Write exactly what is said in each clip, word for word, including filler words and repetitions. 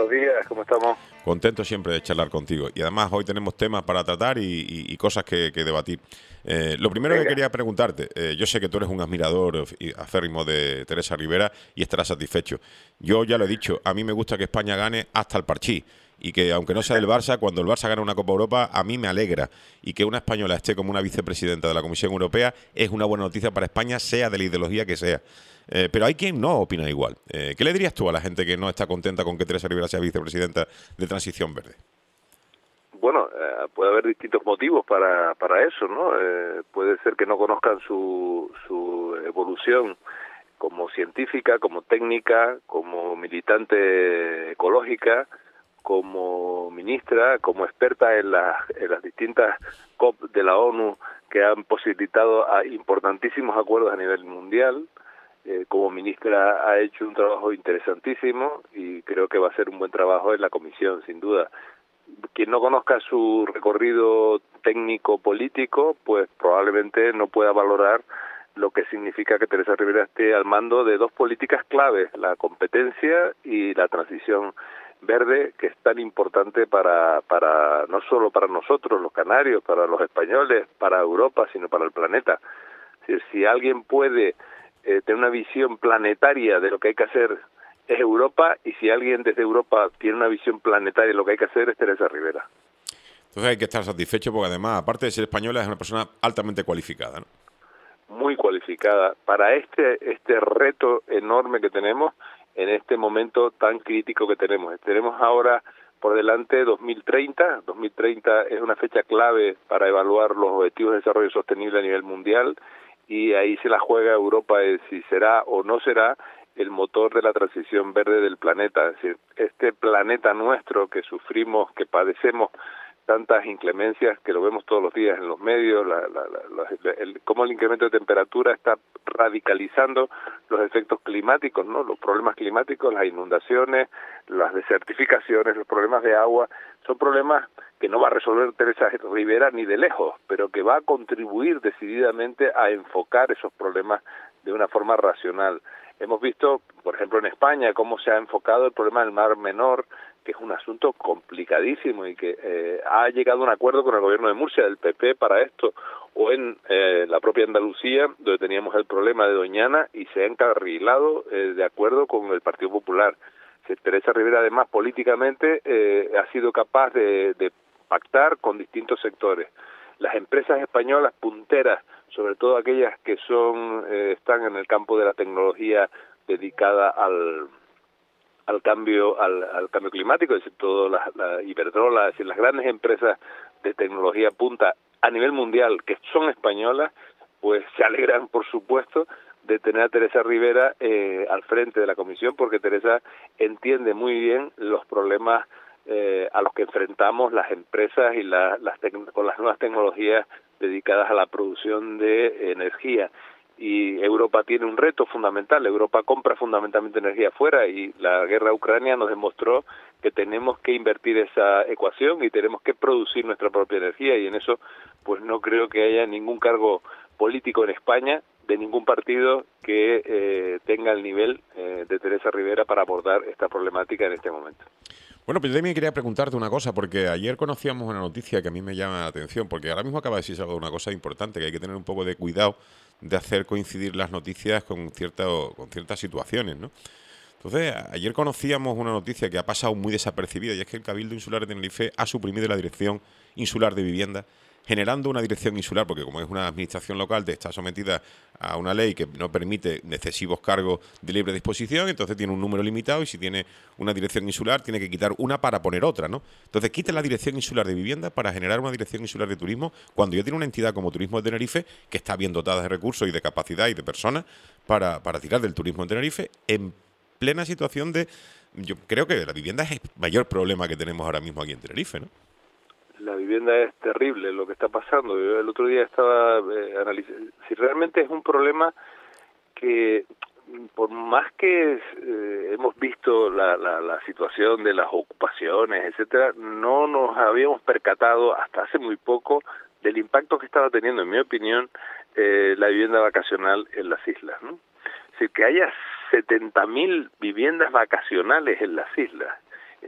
buenos días, ¿cómo estamos? Contento siempre de charlar contigo. Y además hoy tenemos temas para tratar y, y, y cosas que, que debatir. Eh, lo primero Venga. que quería preguntarte, eh, yo sé que tú eres un admirador acérrimo de Teresa Rivera y estarás satisfecho. Yo ya lo he dicho, a mí me gusta que España gane hasta el parchís. Y que aunque no sea del Barça, cuando el Barça gana una Copa Europa, a mí me alegra. Y que una española esté como una vicepresidenta de la Comisión Europea es una buena noticia para España, sea de la ideología que sea. Eh, pero hay quien no opina igual. Eh, ¿Qué le dirías tú a la gente que no está contenta con que Teresa Rivera sea vicepresidenta de Transición Verde? Bueno, eh, puede haber distintos motivos para, para eso, ¿no? Eh, puede ser que no conozcan su, su evolución como científica, como técnica, como militante ecológica, como ministra, como experta en las, en las distintas COP de la ONU que han posibilitado a importantísimos acuerdos a nivel mundial. Eh, como ministra ha hecho un trabajo interesantísimo y creo que va a ser un buen trabajo en la comisión, sin duda. Quien no conozca su recorrido técnico-político, pues probablemente no pueda valorar lo que significa que Teresa Rivera esté al mando de dos políticas claves, la competencia y la transición verde, que es tan importante para, para no solo para nosotros, los canarios, para los españoles, para Europa, sino para el planeta. Es decir, si alguien puede eh, tener una visión planetaria de lo que hay que hacer es Europa, y si alguien desde Europa tiene una visión planetaria de lo que hay que hacer es Teresa Rivera. Entonces hay que estar satisfecho porque además, aparte de ser española, es una persona altamente cualificada, ¿no? Muy cualificada para este este reto enorme que tenemos en este momento tan crítico que tenemos. Tenemos ahora por delante dos mil treinta. dos mil treinta es una fecha clave para evaluar los objetivos de desarrollo sostenible a nivel mundial, y ahí se la juega Europa de si será o no será el motor de la transición verde del planeta. Es decir, este planeta nuestro que sufrimos, que padecemos tantas inclemencias, que lo vemos todos los días en los medios, la, la, la, la, el, cómo el incremento de temperatura está radicalizando los efectos climáticos, ¿no? Los problemas climáticos, las inundaciones, las desertificaciones, los problemas de agua, son problemas que no va a resolver Teresa Rivera ni de lejos, pero que va a contribuir decididamente a enfocar esos problemas de una forma racional. Hemos visto, por ejemplo, en España, cómo se ha enfocado el problema del Mar Menor, que es un asunto complicadísimo y que eh, ha llegado a un acuerdo con el gobierno de Murcia, del P P, para esto, o en eh, la propia Andalucía, donde teníamos el problema de Doñana, y se ha encarrilado eh, de acuerdo con el Partido Popular. Teresa Rivera, además, políticamente eh, ha sido capaz de, de pactar con distintos sectores. Las empresas españolas punteras, sobre todo aquellas que son eh, están en el campo de la tecnología dedicada al al cambio al, al cambio climático, es decir, todo la, la Iberdrola, es decir, las grandes empresas de tecnología punta a nivel mundial que son españolas, pues se alegran, por supuesto, de tener a Teresa Rivera eh, al frente de la comisión, porque Teresa entiende muy bien los problemas eh, a los que enfrentamos las empresas y la, las con las nuevas tecnologías dedicadas a la producción de energía. Y Europa tiene un reto fundamental. Europa compra fundamentalmente energía afuera, y la guerra de Ucrania nos demostró que tenemos que invertir esa ecuación y tenemos que producir nuestra propia energía, y en eso pues no creo que haya ningún cargo político en España de ningún partido que eh, tenga el nivel eh, de Teresa Rivera para abordar esta problemática en este momento. Bueno, pues yo también quería preguntarte una cosa, porque ayer conocíamos una noticia que a mí me llama la atención, porque ahora mismo acaba de decirse algo de una cosa importante, que hay que tener un poco de cuidado de hacer coincidir las noticias con, cierta, con ciertas situaciones, ¿no? Entonces, ayer conocíamos una noticia que ha pasado muy desapercibida, y es que el Cabildo Insular de Tenerife ha suprimido la Dirección Insular de Vivienda, generando una dirección insular, porque como es una administración local, está sometida a una ley que no permite excesivos cargos de libre disposición, entonces tiene un número limitado, y si tiene una dirección insular, tiene que quitar una para poner otra, ¿no? Entonces quita la Dirección Insular de Vivienda para generar una Dirección Insular de Turismo, cuando ya tiene una entidad como Turismo de Tenerife, que está bien dotada de recursos y de capacidad y de personas para, para tirar del turismo en Tenerife, en plena situación de... Yo creo que la vivienda es el mayor problema que tenemos ahora mismo aquí en Tenerife, ¿no? La vivienda es terrible lo que está pasando. Yo el otro día estaba eh, analizando si realmente es un problema que, por más que eh, hemos visto la, la, la situación de las ocupaciones, etcétera, no nos habíamos percatado hasta hace muy poco del impacto que estaba teniendo, en mi opinión, eh, la vivienda vacacional en las islas, ¿no? Es decir, que haya setenta mil viviendas vacacionales en las islas. Es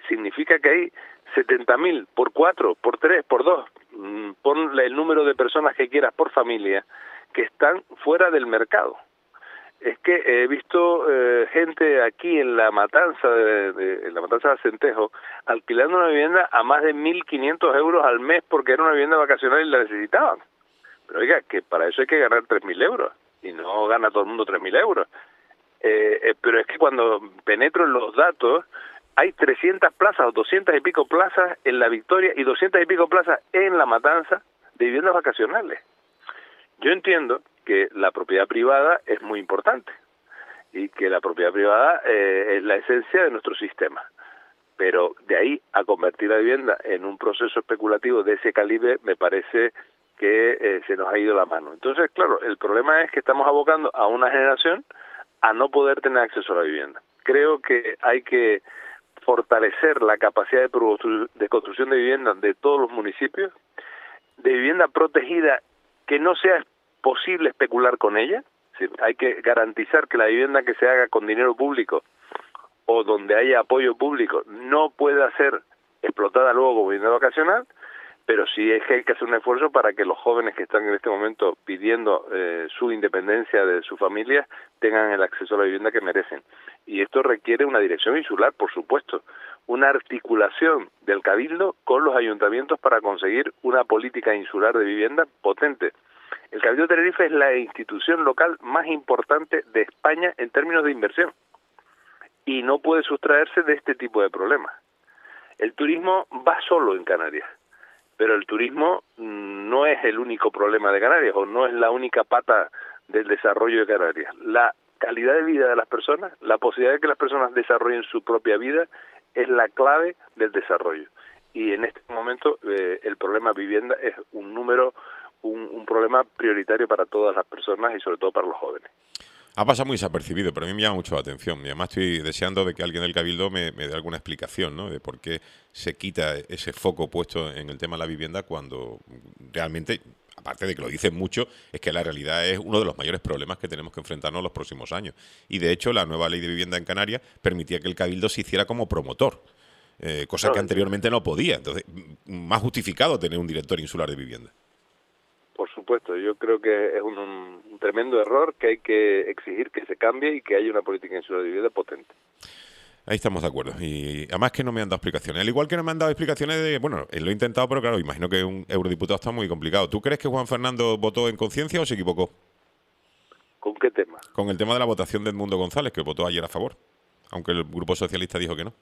significa que hay setenta mil por cuatro, por tres, por dos, ponle el número de personas que quieras por familia, que están fuera del mercado. Es que he visto eh, gente aquí en la matanza de, de en la matanza de Acentejo alquilando una vivienda a más de mil quinientos euros al mes porque era una vivienda vacacional y la necesitaban. Pero oiga, que para eso hay que ganar tres mil euros y no gana todo el mundo tres mil euros. Eh, eh, pero es que cuando penetro en los datos hay trescientas plazas o doscientas y pico plazas en La Victoria y doscientas y pico plazas en La Matanza de viviendas vacacionales. Yo entiendo que la propiedad privada es muy importante y que la propiedad privada eh, es la esencia de nuestro sistema, pero de ahí a convertir la vivienda en un proceso especulativo de ese calibre me parece que eh, se nos ha ido la mano. Entonces, claro, el problema es que estamos abocando a una generación a no poder tener acceso a la vivienda. Creo que hay que fortalecer la capacidad de, constru de construcción de vivienda de todos los municipios, de vivienda protegida que no sea posible especular con ella. Sí, hay que garantizar que la vivienda que se haga con dinero público o donde haya apoyo público no pueda ser explotada luego como vivienda vacacional, pero sí es que hay que hacer un esfuerzo para que los jóvenes que están en este momento pidiendo eh, su independencia de sus familias tengan el acceso a la vivienda que merecen. Y esto requiere una dirección insular, por supuesto, una articulación del Cabildo con los ayuntamientos para conseguir una política insular de vivienda potente. El Cabildo de Tenerife es la institución local más importante de España en términos de inversión y no puede sustraerse de este tipo de problemas. El turismo va solo en Canarias, pero el turismo no es el único problema de Canarias o no es la única pata del desarrollo de Canarias. La calidad de vida de las personas, la posibilidad de que las personas desarrollen su propia vida es la clave del desarrollo. Y en este momento eh, el problema vivienda es un número Un, un problema prioritario para todas las personas y sobre todo para los jóvenes. Ha pasado muy desapercibido, pero a mí me llama mucho la atención. Y además estoy deseando de que alguien del Cabildo me, me dé alguna explicación, ¿no?, de por qué se quita ese foco puesto en el tema de la vivienda cuando realmente, aparte de que lo dicen mucho, es que la realidad es uno de los mayores problemas que tenemos que enfrentarnos los próximos años. Y de hecho la nueva ley de vivienda en Canarias permitía que el Cabildo se hiciera como promotor, eh, cosa no, que anteriormente no podía. Entonces, más justificado tener un director insular de vivienda. Por supuesto, yo creo que es un, un tremendo error que hay que exigir que se cambie y que haya una política insular de vivienda potente. Ahí estamos de acuerdo. Y además que no me han dado explicaciones. Al igual que no me han dado explicaciones de... Bueno, lo he intentado, pero claro, imagino que un eurodiputado está muy complicado. ¿Tú crees que Juan Fernando votó en conciencia o se equivocó? ¿Con qué tema? Con el tema de la votación de Edmundo González, que votó ayer a favor, aunque el Grupo Socialista dijo que no.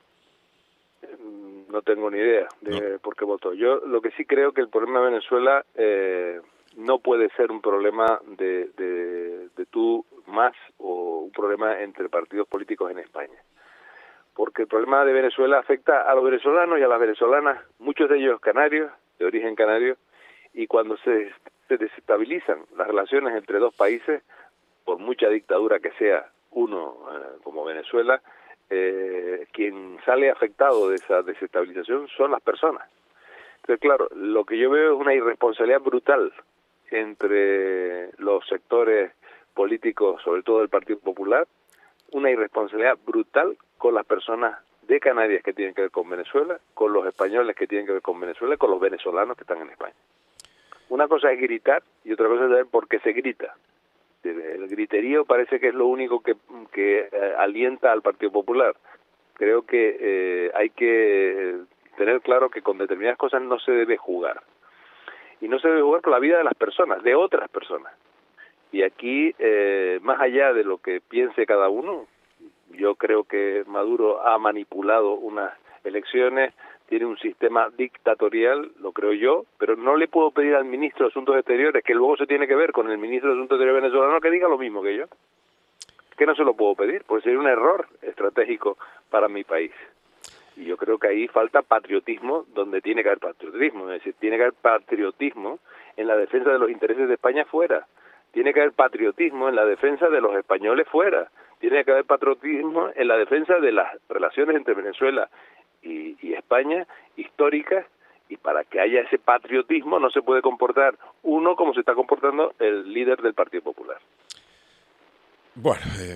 No tengo ni idea de no. por qué votó. Yo lo que sí creo que el problema de Venezuela eh, no puede ser un problema de, de, de tú más o un problema entre partidos políticos en España. Porque el problema de Venezuela afecta a los venezolanos y a las venezolanas, muchos de ellos canarios, de origen canario, y cuando se, se desestabilizan las relaciones entre dos países, por mucha dictadura que sea uno eh, como Venezuela, Eh, quien sale afectado de esa desestabilización son las personas. Entonces, claro, lo que yo veo es una irresponsabilidad brutal entre los sectores políticos, sobre todo del Partido Popular, una irresponsabilidad brutal con las personas de Canarias que tienen que ver con Venezuela, con los españoles que tienen que ver con Venezuela y con los venezolanos que están en España. Una cosa es gritar y otra cosa es saber por qué se grita. El griterío parece que es lo único que, que eh, alienta al Partido Popular. Creo que eh, hay que tener claro que con determinadas cosas no se debe jugar. Y no se debe jugar con la vida de las personas, de otras personas. Y aquí, eh, más allá de lo que piense cada uno, yo creo que Maduro ha manipulado unas elecciones, tiene un sistema dictatorial, lo creo yo, pero no le puedo pedir al ministro de Asuntos Exteriores, que luego se tiene que ver con el ministro de Asuntos Exteriores venezolano, que diga lo mismo que yo. Que no se lo puedo pedir, porque sería un error estratégico para mi país. Y yo creo que ahí falta patriotismo donde tiene que haber patriotismo, es decir, tiene que haber patriotismo en la defensa de los intereses de España fuera, tiene que haber patriotismo en la defensa de los españoles fuera, tiene que haber patriotismo en la defensa de las relaciones entre Venezuela y, y España históricas, y para que haya ese patriotismo no se puede comportar uno como se está comportando el líder del Partido Popular. Bueno, eh,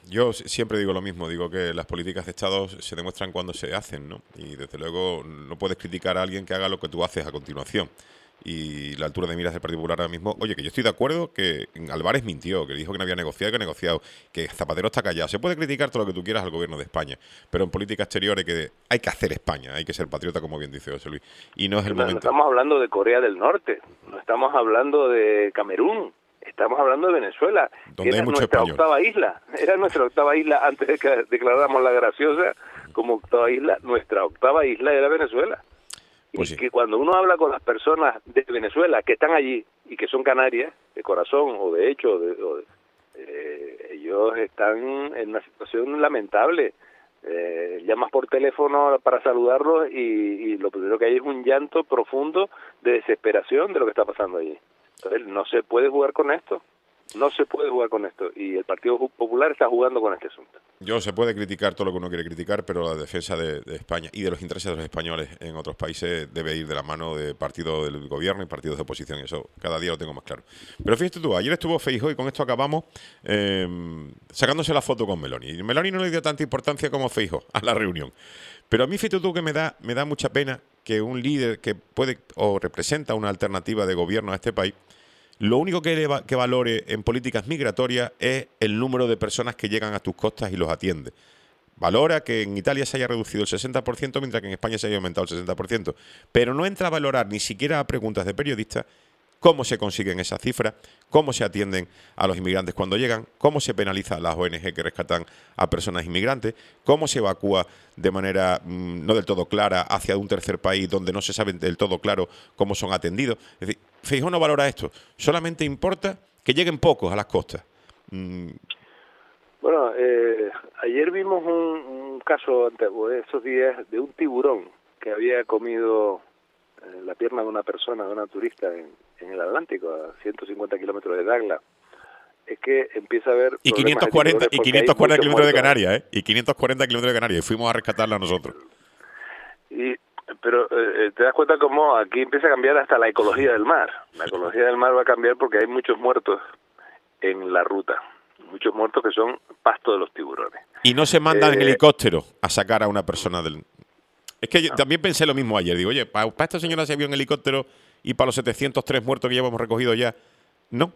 Yo siempre digo lo mismo, digo que las políticas de Estado se demuestran cuando se hacen, ¿no? Y desde luego no puedes criticar a alguien que haga lo que tú haces a continuación. Y la altura de miras del Partido Popular ahora mismo, oye, que yo estoy de acuerdo que Álvarez mintió, que dijo que no había negociado y que ha negociado, que Zapatero está callado. Se puede criticar todo lo que tú quieras al gobierno de España, pero en política exterior hay que, hay que hacer España, hay que ser patriota, como bien dice José Luis. Y no es el No, momento. no estamos hablando de Corea del Norte, no estamos hablando de Camerún. Estamos hablando de Venezuela, que era nuestra español. octava isla. Era nuestra octava isla antes de que declaráramos la graciosa como octava isla. Nuestra octava isla era Venezuela. Pues y sí. Que cuando uno habla con las personas de Venezuela que están allí y que son canarias, de corazón o de hecho, de, o de, eh, ellos están en una situación lamentable. Eh, llamas por teléfono para saludarlos y, y lo primero que hay es un llanto profundo de desesperación de lo que está pasando allí. Entonces, no se puede jugar con esto, no se puede jugar con esto, y el Partido Popular está jugando con este asunto. Yo se puede criticar todo lo que uno quiere criticar, pero la defensa de, de España y de los intereses de los españoles en otros países debe ir de la mano de partidos del gobierno y partidos de oposición, y eso cada día lo tengo más claro. Pero fíjate tú, ayer estuvo Feijóo, y con esto acabamos, eh, sacándose la foto con Meloni. Y Meloni no le dio tanta importancia como Feijóo a la reunión. Pero a mí, fíjate tú, que me da, me da mucha pena que un líder que puede o representa una alternativa de gobierno a este país, lo único que, que valore en políticas migratorias es el número de personas que llegan a tus costas y los atiende. Valora que en Italia se haya reducido el sesenta por ciento, mientras que en España se haya aumentado el sesenta por ciento. Pero no entra a valorar ni siquiera a preguntas de periodistas cómo se consiguen esas cifras, cómo se atienden a los inmigrantes cuando llegan, cómo se penaliza a las O N G que rescatan a personas inmigrantes, cómo se evacúa de manera mmm, no del todo clara hacia un tercer país donde no se sabe del todo claro cómo son atendidos. Es decir, Feijóo no valora esto, solamente importa que lleguen pocos a las costas. Mm. Bueno, eh, ayer vimos un, un caso, estos días, de un tiburón que había comido eh, la pierna de una persona, de una turista en, en el Atlántico, a ciento cincuenta kilómetros de Douglas. Es que empieza a haber... Y quinientos cuarenta, y quinientos cuarenta kilómetros de Canarias, ¿eh? Y quinientos cuarenta kilómetros de Canarias, y fuimos a rescatarla nosotros. Y... Pero eh, te das cuenta cómo aquí empieza a cambiar hasta la ecología del mar. La ecología del mar va a cambiar porque hay muchos muertos en la ruta. Muchos muertos que son pasto de los tiburones. Y no se mandan eh, en helicóptero a sacar a una persona del... Es que yo no. también pensé lo mismo ayer. Digo, oye, para pa esta señora se vio en helicóptero y para los setecientos tres muertos que ya hemos recogido ya, ¿no?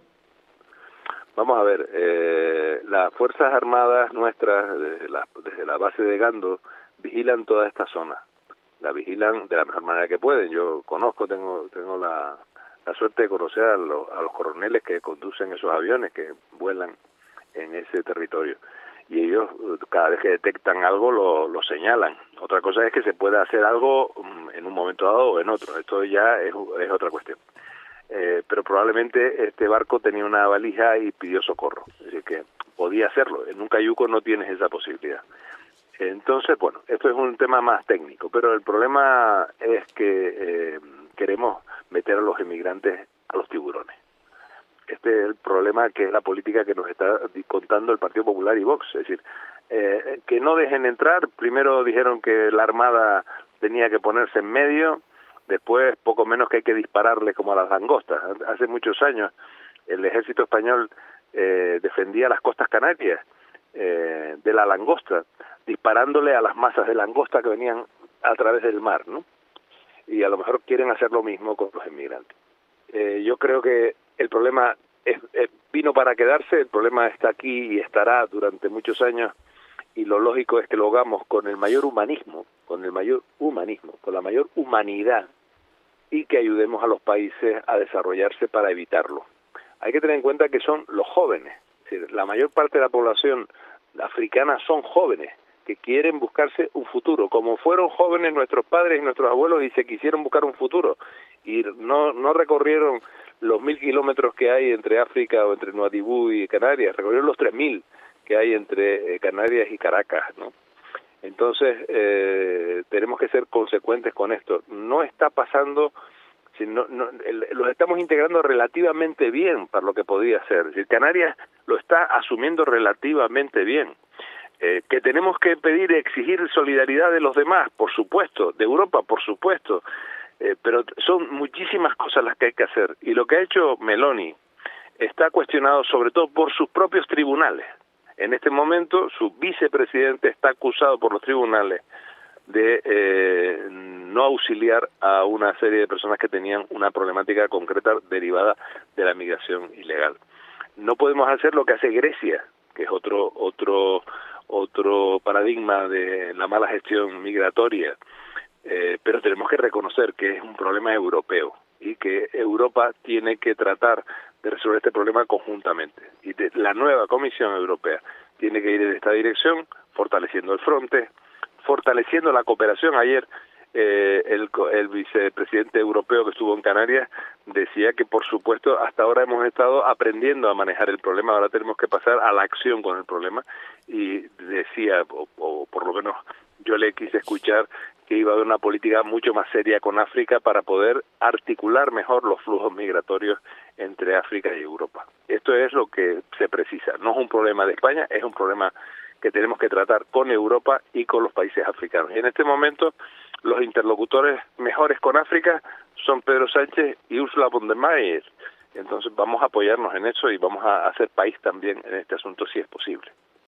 Vamos a ver, eh, las Fuerzas Armadas nuestras, desde la, desde la base de Gando, vigilan toda esta zona. La vigilan de la mejor manera que pueden. Yo conozco, tengo tengo la, la suerte de conocer a los, a los coroneles que conducen esos aviones que vuelan en ese territorio. Y ellos, cada vez que detectan algo, lo, lo señalan. Otra cosa es que se pueda hacer algo en un momento dado o en otro. Esto ya es, es otra cuestión. Eh, pero probablemente este barco tenía una valija y pidió socorro. Es decir, que podía hacerlo. En un cayuco no tienes esa posibilidad. Entonces, bueno, esto es un tema más técnico, pero el problema es que eh, queremos meter a los inmigrantes a los tiburones. Este es el problema, que es la política que nos está contando el Partido Popular y Vox. Es decir, eh, que no dejen entrar. Primero dijeron que la Armada tenía que ponerse en medio, después poco menos que hay que dispararle como a las langostas. Hace muchos años el ejército español eh, defendía las costas canarias eh, de la langosta, disparándole a las masas de langosta que venían a través del mar, ¿no? Y a lo mejor quieren hacer lo mismo con los inmigrantes. Eh, yo creo que el problema es, es, vino para quedarse, el problema está aquí y estará durante muchos años, y lo lógico es que lo hagamos con el mayor humanismo, con el mayor humanismo, con la mayor humanidad, y que ayudemos a los países a desarrollarse para evitarlo. Hay que tener en cuenta que son los jóvenes, es decir, la mayor parte de la población africana son jóvenes, que quieren buscarse un futuro, como fueron jóvenes nuestros padres y nuestros abuelos y se quisieron buscar un futuro, y no no recorrieron los mil kilómetros que hay entre África o entre Nuadhibú y Canarias, recorrieron los tres mil que hay entre eh, Canarias y Caracas, ¿no? Entonces, eh, tenemos que ser consecuentes con esto. No está pasando, sino, no, el, los estamos integrando relativamente bien para lo que podía ser. Es decir, Canarias lo está asumiendo relativamente bien. Eh, que tenemos que pedir y exigir solidaridad de los demás, por supuesto, de Europa, por supuesto, eh, pero son muchísimas cosas las que hay que hacer. Y lo que ha hecho Meloni está cuestionado sobre todo por sus propios tribunales. En este momento, su vicepresidente está acusado por los tribunales de eh, no auxiliar a una serie de personas que tenían una problemática concreta derivada de la migración ilegal. No podemos hacer lo que hace Grecia, que es otro otro otro paradigma de la mala gestión migratoria, eh, pero tenemos que reconocer que es un problema europeo y que Europa tiene que tratar de resolver este problema conjuntamente. Y de, la nueva Comisión Europea tiene que ir en esta dirección, fortaleciendo el Frontex, fortaleciendo la cooperación. Ayer eh, el, el vicepresidente europeo que estuvo en Canarias decía que, por supuesto, hasta ahora hemos estado aprendiendo a manejar el problema, ahora tenemos que pasar a la acción con el problema, y decía, o, o por lo menos yo le quise escuchar, que iba a haber una política mucho más seria con África para poder articular mejor los flujos migratorios entre África y Europa. Esto es lo que se precisa. No es un problema de España, es un problema que tenemos que tratar con Europa y con los países africanos. Y en este momento los interlocutores mejores con África son Pedro Sánchez y Ursula von der Leyen. Entonces vamos a apoyarnos en eso y vamos a hacer país también en este asunto si es posible.